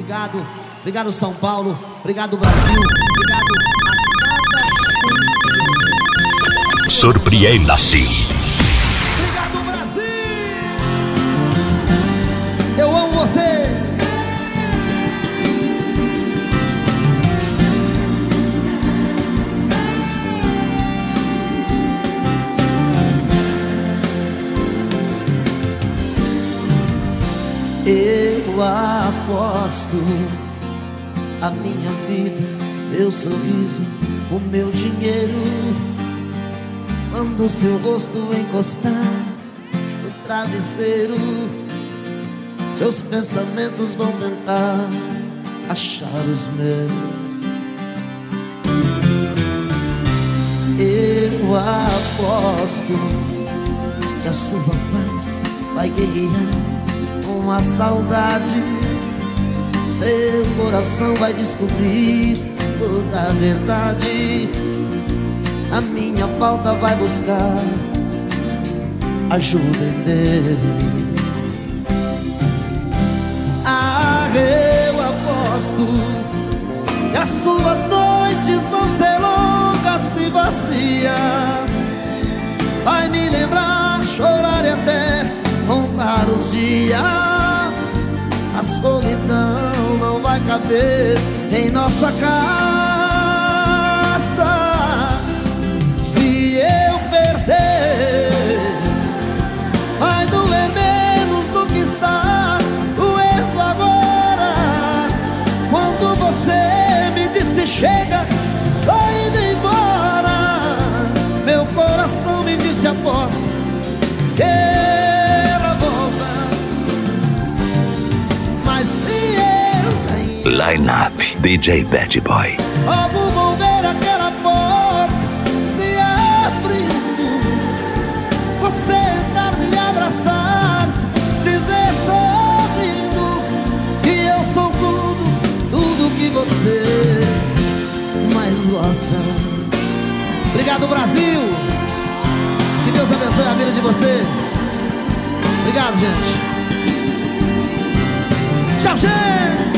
Obrigado, obrigado São Paulo, obrigado Brasil, obrigado a cada... Surpreenda-se. Obrigado Brasil. Eu amo você. Eu aposto a minha vida, meu sorriso, o meu dinheiro, quando o seu rosto encostar no travesseiro, seus pensamentos vão tentar achar os meus. Eu aposto que a sua paz vai guerrear com a saudade. Seu coração vai descobrir toda a verdade. A minha falta vai buscar ajuda em Deus. Ah, eu aposto que as suas noites vão ser longas e vazias. Vai me lembrar, chorar e até contar os dias. A solidão não vai caber em nossa casa. Se eu perder, vai doer menos do que está doendo agora. Quando você me disse chega, tô indo embora, meu coração me disse aposta que ela volta. Mas se eu ganhar, Line Up DJ Bad Boy. logo vou ver aquela porta se abrindo, você entrar, me abraçar, dizer sorrindo que eu sou tudo que você mais gosta. Obrigado Brasil, que Deus abençoe a vida de vocês. Obrigado, gente. Tchau, gente.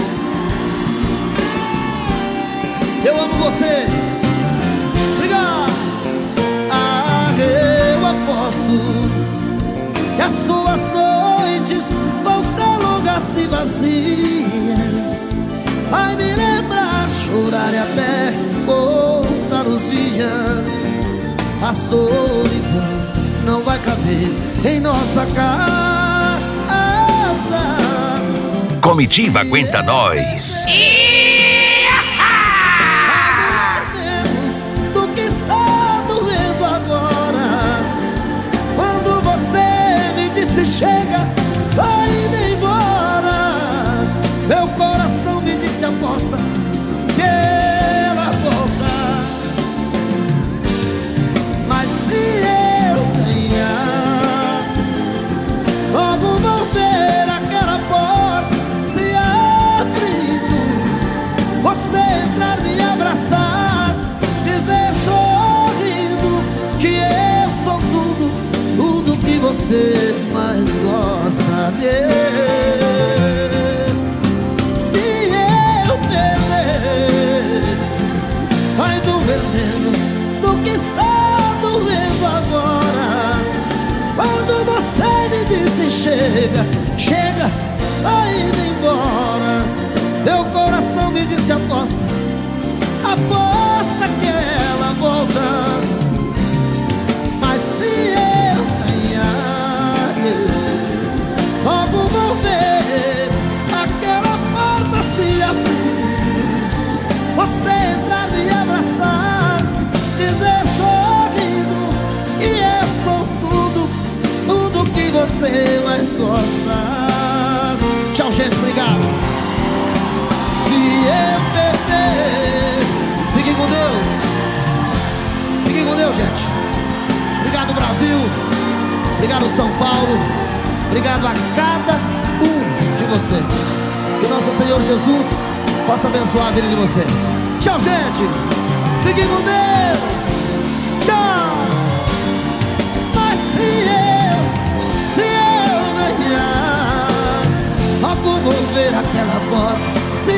Eu amo vocês. Obrigado. Ah, eu aposto que as suas noites vão ser longas e vazias. Vai me lembrar, chorar e até contar os dias. A solidão não vai caber em nossa casa. Comitiva Aguenta Nós. Menos do que está doendo agora. Quando você me disse chega, vai indo embora, meu coração me disse aposta que ela volta. Mas se eu ganhar, logo vou ver aquela porta se abrindo, você entrar, me abraçar, dizer sorrindo que eu sou tudo que você mais gosta de. Se eu perder, vai doer menos do que está doendo agora. Quando você me disse chega, chega, vai indo embora, meu coração me disse aposta, aposta que ela volta. Mas se eu ganhar, logo vou ver aquela porta se abrir, você entrar, me abraçar, dizer sorrindo que eu sou tudo que você mais gosta. Tchau, gente, obrigado. Se eu perder, fiquem com Deus. Fiquem com Deus, gente. Obrigado, Brasil. Obrigado, São Paulo. Obrigado a cada um de vocês. Que nosso Senhor Jesus possa abençoar a vida de vocês. Tchau, gente. Fiquem com Deus. Tchau. Mas se eu ganhar, logo vou ver aquela porta se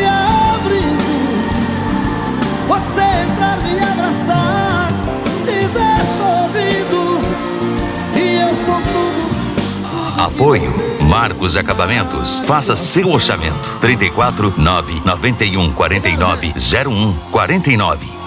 Apoio Marcos Acabamentos. Faça seu orçamento. 34 991 49 01 49.